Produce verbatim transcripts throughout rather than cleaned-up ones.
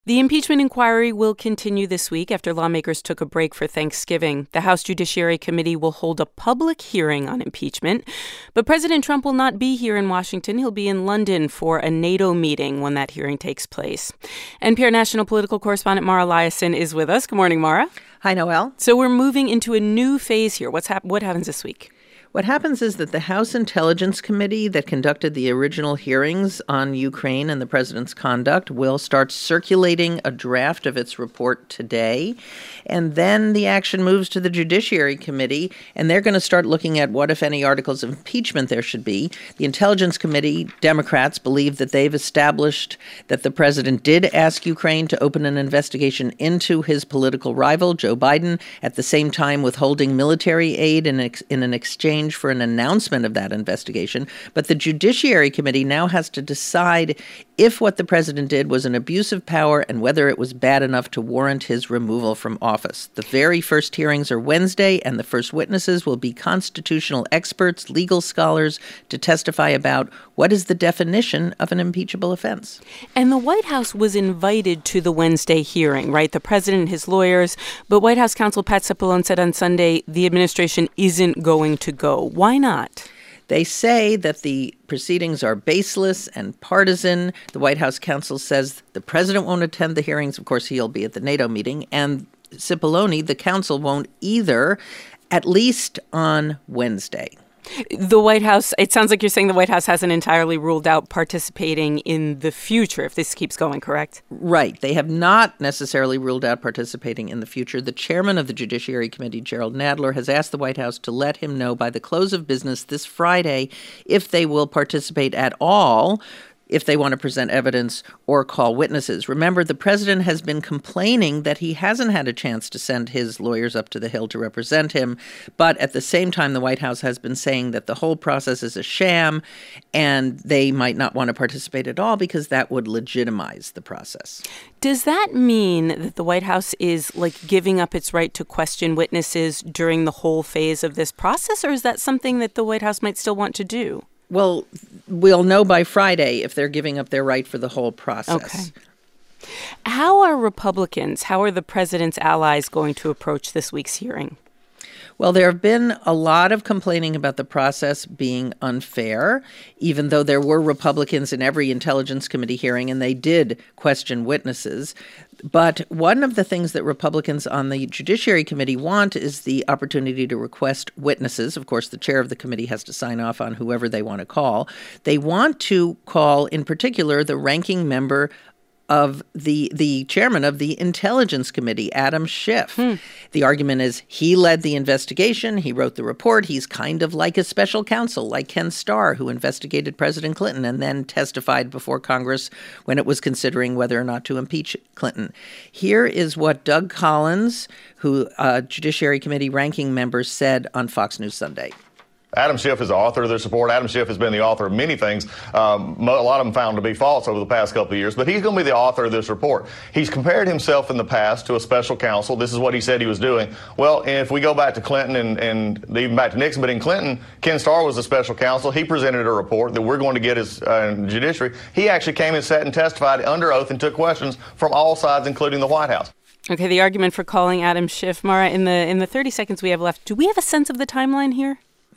The impeachment inquiry will continue this week after lawmakers took a break for Thanksgiving. The House Judiciary Committee will hold a public hearing on impeachment, but President Trump will not be here in Washington. He'll be in London for a NATO meeting when that hearing takes place. N P R national political correspondent Mara Liasson is with us. Good morning, Mara. Hi, Noelle. So we're moving into a new phase here. What's hap- what happens this week? What happens is that the House Intelligence Committee that conducted the original hearings on Ukraine and the president's conduct will start circulating a draft of its report today. And then the action moves to the Judiciary Committee, and they're going to start looking at what, if any, articles of impeachment there should be. The Intelligence Committee, Democrats, believe that they've established that the president did ask Ukraine to open an investigation into his political rival, Joe Biden, at the same time withholding military aid in, ex- in an exchange for an announcement of that investigation. But the Judiciary Committee now has to decide if what the president did was an abuse of power and whether it was bad enough to warrant his removal from office. The very first hearings are Wednesday, and the first witnesses will be constitutional experts, legal scholars, to testify about what is the definition of an impeachable offense. And the White House was invited to the Wednesday hearing, right? The president and his lawyers. But White House counsel Pat Cipollone said on Sunday the administration isn't going to go. Why not? They say that the proceedings are baseless and partisan. The White House counsel says the president won't attend the hearings. Of course, he'll be at the NATO meeting. And Cipollone, the counsel, won't either, at least on Wednesday. The White House, it sounds like you're saying the White House hasn't entirely ruled out participating in the future if this keeps going, correct? Right. They have not necessarily ruled out participating in the future. The chairman of the Judiciary Committee, Gerald Nadler, has asked the White House to let him know by the close of business this Friday if they will participate at all, if they want to present evidence or call witnesses. Remember, the president has been complaining that he hasn't had a chance to send his lawyers up to the Hill to represent him. But at the same time, the White House has been saying that the whole process is a sham and they might not want to participate at all because that would legitimize the process. Does that mean that the White House is like giving up its right to question witnesses during the whole phase of this process, or is that something that the White House might still want to do? Well, we'll know by Friday if they're giving up their right for the whole process. Okay. How are Republicans, how are the president's allies going to approach this week's hearing? Well, there have been a lot of complaining about the process being unfair, even though there were Republicans in every Intelligence Committee hearing, and they did question witnesses. But one of the things that Republicans on the Judiciary Committee want is the opportunity to request witnesses. Of course, the chair of the committee has to sign off on whoever they want to call. They want to call, in particular, the ranking member of the the chairman of the Intelligence Committee, Adam Schiff. Hmm. The argument is he led the investigation. He wrote the report. He's kind of like a special counsel, like Ken Starr, who investigated President Clinton and then testified before Congress when it was considering whether or not to impeach Clinton. Here is what Doug Collins, who uh, Judiciary Committee ranking member, said on Fox News Sunday. Adam Schiff is the author of this report. Adam Schiff has been the author of many things, um, a lot of them found to be false over the past couple of years, but he's going to be the author of this report. He's compared himself in the past to a special counsel. This is what he said he was doing. Well, if we go back to Clinton and, and even back to Nixon, but in Clinton, Ken Starr was a special counsel. He presented a report that we're going to get as uh, judiciary. He actually came and sat and testified under oath and took questions from all sides, including the White House. Okay, the argument for calling Adam Schiff, Mara, in the in the thirty seconds we have left, do we have a sense of the timeline here?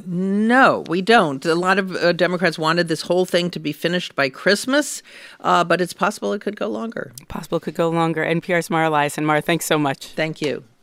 No, we don't. A lot of uh, Democrats wanted this whole thing to be finished by Christmas, uh, but it's possible it could go longer. Possible it could go longer. N P R's Mara Liasson. Mara, thanks so much. Thank you.